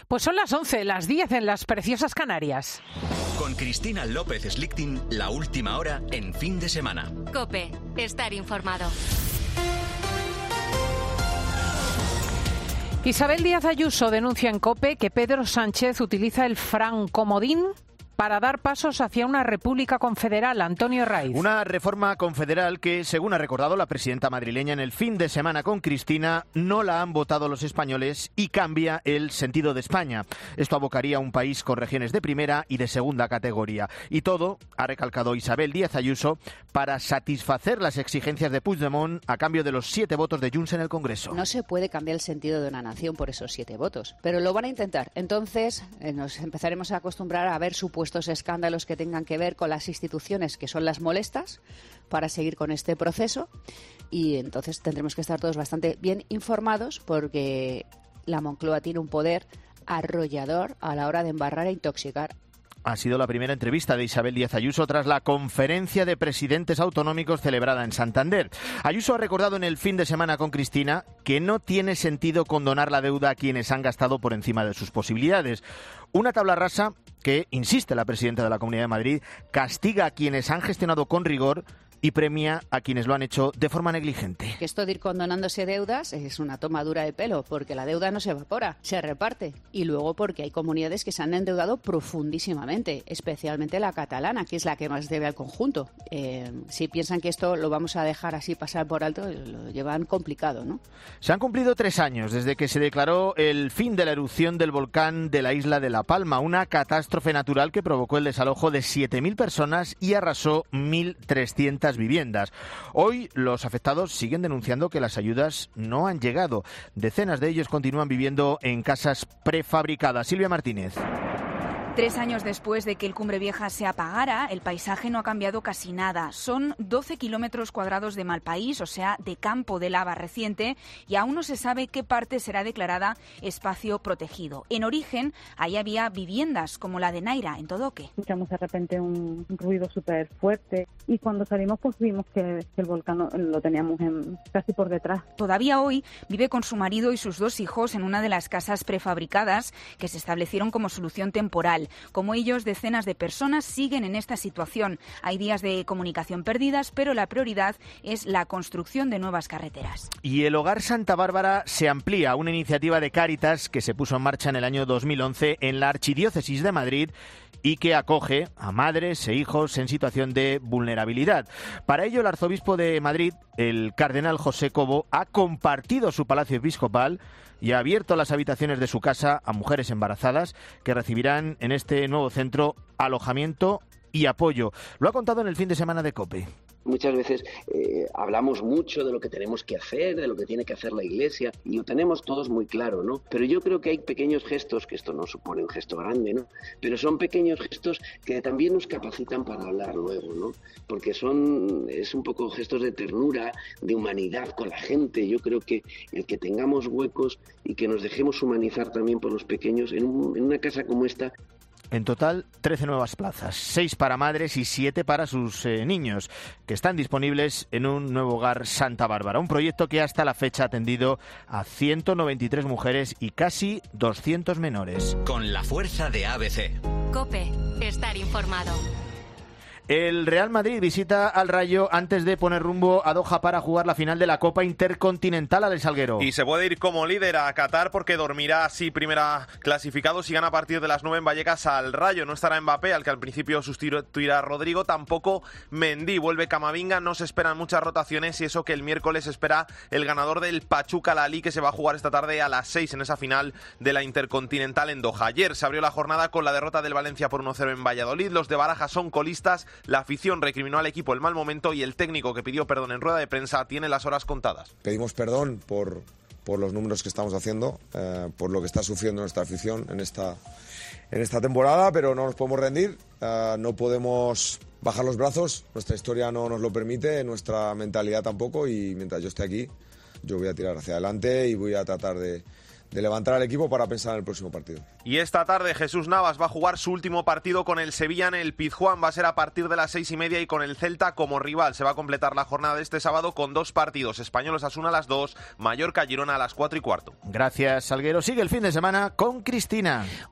Pues son las 11, las 10 en las preciosas Canarias. Con Cristina López Slichting, la última hora en Fin de Semana. COPE, estar informado. Isabel Díaz Ayuso denuncia en COPE que Pedro Sánchez utiliza el francomodín para dar pasos hacia una república confederal. Antonio Raiz. Una reforma confederal que, según ha recordado la presidenta madrileña en el Fin de Semana con Cristina, no la han votado los españoles y cambia el sentido de España. Esto abocaría a un país con regiones de primera y de segunda categoría. Y todo, ha recalcado Isabel Díaz Ayuso, para satisfacer las exigencias de Puigdemont a cambio de los 7 votos de Junts en el Congreso. No se puede cambiar el sentido de una nación por esos 7 votos, pero lo van a intentar. Entonces nos empezaremos a acostumbrar a ver supuestos escándalos que tengan que ver con las instituciones que son las molestas para seguir con este proceso, y entonces tendremos que estar todos bastante bien informados, porque la Moncloa tiene un poder arrollador a la hora de embarrar e intoxicar. Ha sido la primera entrevista de Isabel Díaz Ayuso tras la conferencia de presidentes autonómicos celebrada en Santander. Ayuso ha recordado en el Fin de Semana con Cristina que no tiene sentido condonar la deuda a quienes han gastado por encima de sus posibilidades. Una tabla rasa que, insiste la presidenta de la Comunidad de Madrid, castiga a quienes han gestionado con rigor y premia a quienes lo han hecho de forma negligente. Esto de ir condonándose deudas es una tomadura de pelo, porque la deuda no se evapora, se reparte. Y luego porque hay comunidades que se han endeudado profundísimamente, especialmente la catalana, que es la que más debe al conjunto. Si piensan que esto lo vamos a dejar así pasar por alto, lo llevan complicado, ¿no? Se han cumplido 3 años desde que se declaró el fin de la erupción del volcán de la isla de La Palma, una catástrofe natural que provocó el desalojo de 7.000 personas y arrasó 1.300 viviendas. Hoy los afectados siguen denunciando que las ayudas no han llegado. Decenas de ellos continúan viviendo en casas prefabricadas. Silvia Martínez. 3 años después de que el Cumbre Vieja se apagara, el paisaje no ha cambiado casi nada. Son 12 kilómetros cuadrados de malpaís, o sea, de campo de lava reciente, y aún no se sabe qué parte será declarada espacio protegido. En origen, ahí había viviendas como la de Naira, en Todoque. Escuchamos de repente un ruido súper fuerte y cuando salimos pues vimos que el volcán lo teníamos casi por detrás. Todavía hoy vive con su marido y sus 2 hijos en una de las casas prefabricadas que se establecieron como solución temporal. Como ellos, decenas de personas siguen en esta situación. Hay días de comunicación perdidas, pero la prioridad es la construcción de nuevas carreteras. Y el Hogar Santa Bárbara se amplía, una iniciativa de Cáritas que se puso en marcha en el año 2011 en la Archidiócesis de Madrid y que acoge a madres e hijos en situación de vulnerabilidad. Para ello, el arzobispo de Madrid, el cardenal José Cobo, ha compartido su palacio episcopal y ha abierto las habitaciones de su casa a mujeres embarazadas que recibirán en este nuevo centro alojamiento y apoyo. Lo ha contado en el Fin de Semana de COPE. Muchas veces hablamos mucho de lo que tenemos que hacer, de lo que tiene que hacer la Iglesia, y lo tenemos todos muy claro, ¿no? Pero yo creo que hay pequeños gestos, que esto no supone un gesto grande, ¿no? Pero son pequeños gestos que también nos capacitan para hablar luego, ¿no? Porque es un poco gestos de ternura, de humanidad con la gente. Yo creo que el que tengamos huecos y que nos dejemos humanizar también por los pequeños en una casa como esta. En total, 13 nuevas plazas, 6 para madres y 7 para sus niños, que están disponibles en un nuevo Hogar Santa Bárbara. Un proyecto que hasta la fecha ha atendido a 193 mujeres y casi 200 menores. Con la fuerza de ABC. COPE, estar informado. El Real Madrid visita al Rayo antes de poner rumbo a Doha para jugar la final de la Copa Intercontinental, Alex Salguero. Y se puede ir como líder a Qatar porque dormirá así primera clasificado si gana a partir de las 9 en Vallecas al Rayo. No estará Mbappé, al que al principio sustituirá a Rodrigo, tampoco Mendy. Vuelve Camavinga, no se esperan muchas rotaciones y eso que el miércoles espera el ganador del Pachuca Lalí, que se va a jugar esta tarde a las 6 en esa final de la Intercontinental en Doha. Ayer se abrió la jornada con la derrota del Valencia por 1-0 en Valladolid. Los de Baraja son colistas. La afición recriminó al equipo el mal momento y el técnico, que pidió perdón en rueda de prensa, tiene las horas contadas. Pedimos perdón por los números que estamos haciendo, por lo que está sufriendo nuestra afición en esta temporada, pero no nos podemos rendir, no podemos bajar los brazos, nuestra historia no nos lo permite, nuestra mentalidad tampoco, y mientras yo esté aquí, yo voy a tirar hacia adelante y voy a tratar de levantar al equipo para pensar en el próximo partido. Y esta tarde Jesús Navas va a jugar su último partido con el Sevilla en el Pizjuán. Va a ser a partir de las 6:30 y con el Celta como rival. Se va a completar la jornada de este sábado con 2 partidos. Español Osasuna a las 2, Mallorca Girona a las 4:15. Gracias, Salguero. Sigue el fin de semana con Cristina.